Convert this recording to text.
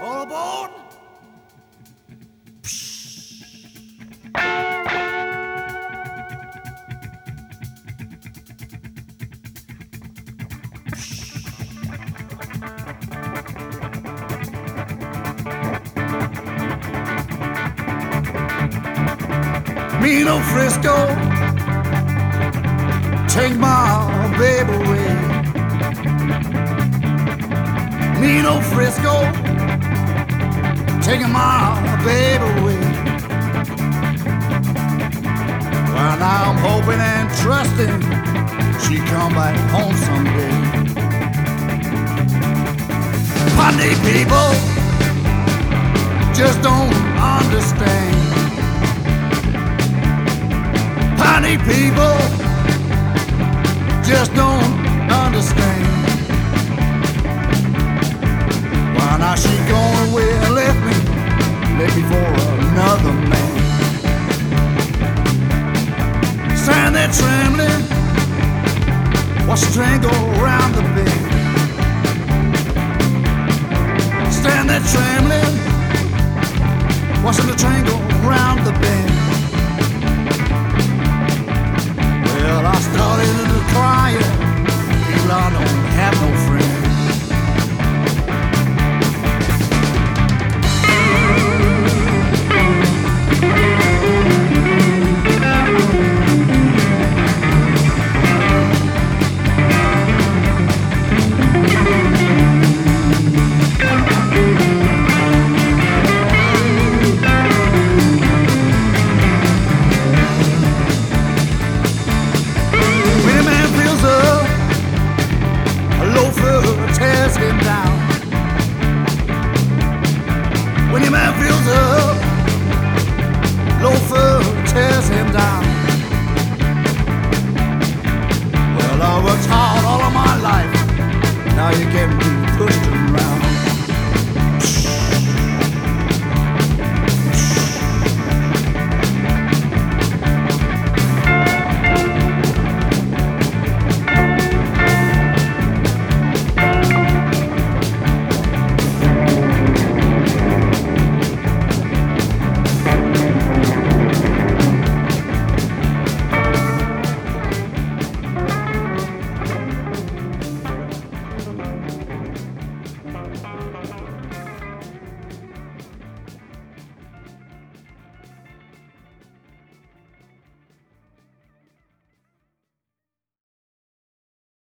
All aboard! Me no Frisco, take my baby away. Me no Frisco, taking my baby away. Well, now I'm hoping and trusting she come back home someday. Funny people just don't understand. Funny people just don't understand. Why now she gone away and left me for another man. Stand there trembling, watch the train go around the bend. Stand there trembling, watching the train go around the bend. Well, I started to cry, feel I don't have no friends. When your man feels up, loafer tears him down. Well, I worked hard all of my life, now you're getting pushed around.